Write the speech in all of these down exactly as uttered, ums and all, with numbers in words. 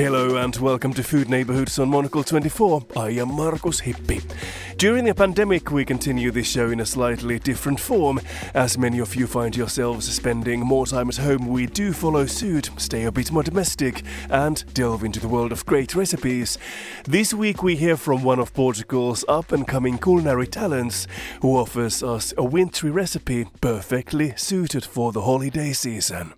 Hello and welcome to Food Neighborhoods on Monocle twenty-four. I am Markus Hippi. During the pandemic, we continue this show in a slightly different form. As many of you find yourselves spending more time at home, we do follow suit, stay a bit more domestic, and delve into the world of great recipes. This week we hear from one of Portugal's up-and-coming culinary talents, who offers us a wintry recipe perfectly suited for the holiday season.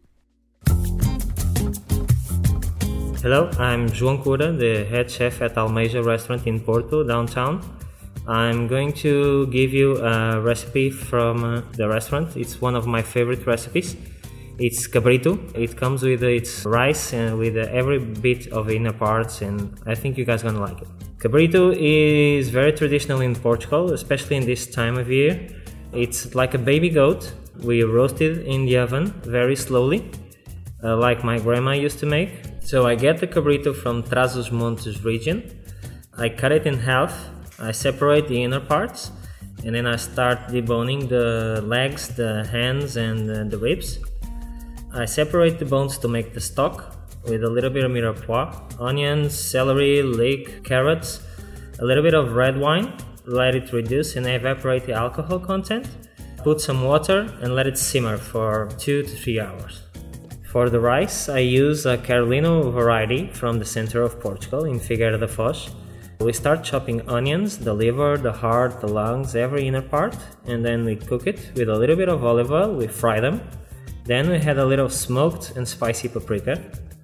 Hello, I'm João Cura, the head chef at Almeja restaurant in Porto, downtown. I'm going to give you a recipe from uh, the restaurant. It's one of my favorite recipes. It's cabrito. It comes with its rice and with uh, every bit of inner parts, and I think you guys are gonna like it. Cabrito is very traditional in Portugal, especially in this time of year. It's like a baby goat. We roast it in the oven very slowly, uh, like my grandma used to make. So I get the cabrito from Trás-os-Montes region. I cut it in half. I separate the inner parts, and then I start deboning the legs, the hands, and uh, the ribs. I separate the bones to make the stock with a little bit of mirepoix, onions, celery, leek, carrots, a little bit of red wine. Let it reduce and evaporate the alcohol content. Put some water and let it simmer for two to three hours. For the rice, I use a Carolino variety from the center of Portugal in Figueira da Foz. We start chopping onions, the liver, the heart, the lungs, every inner part, and then we cook it with a little bit of olive oil. We fry them. Then we add a little smoked and spicy paprika.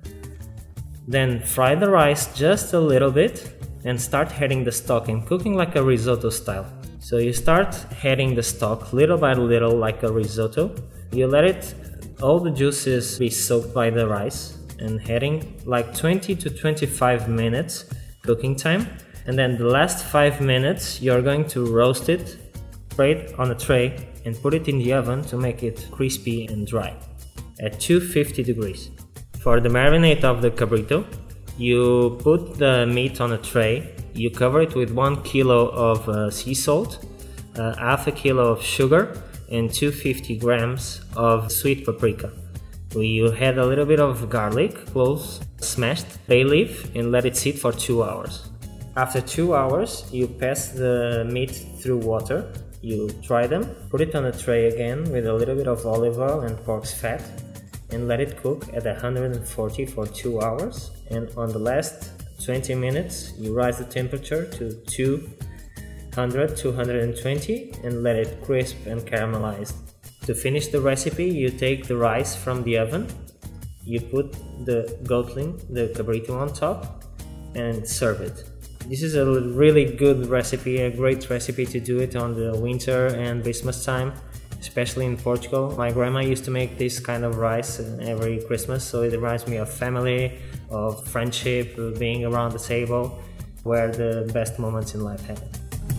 Then fry the rice just a little bit and start adding the stock and cooking like a risotto style. So you start adding the stock little by little like a risotto. You let it all the juices be soaked by the rice and adding like twenty to twenty-five minutes cooking time, and then the last five minutes you're going to roast it, spray it on a tray and put it in the oven to make it crispy and dry at two hundred fifty degrees. For the marinade of the cabrito, you put the meat on a tray, you cover it with one kilo of uh, sea salt, uh, half a kilo of sugar, and two hundred fifty grams of sweet paprika. You add a little bit of garlic, cloves, smashed, bay leaf, and let it sit for two hours. After two hours, you pass the meat through water. You dry them, put it on a tray again with a little bit of olive oil and pork's fat, and let it cook at one hundred forty for two hours. And on the last twenty minutes, you rise the temperature to two hundred, two hundred twenty, and let it crisp and caramelize. To finish the recipe, you take the rice from the oven, you put the goatling, the cabrito on top, and serve it. This is a really good recipe, a great recipe to do it on the winter and Christmas time, especially in Portugal. My grandma used to make this kind of rice every Christmas, so it reminds me of family, of friendship, of being around the table, where the best moments in life happen.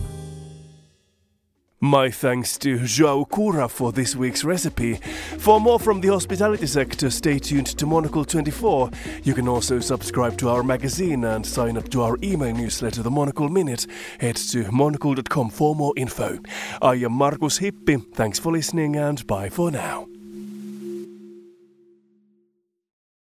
My thanks to João Cura for this week's recipe. For more from the hospitality sector, stay tuned to Monocle twenty-four. You can also subscribe to our magazine and sign up to our email newsletter, The Monocle Minute. Head to monocle dot com for more info. I am Markus Hippi. Thanks for listening and bye for now.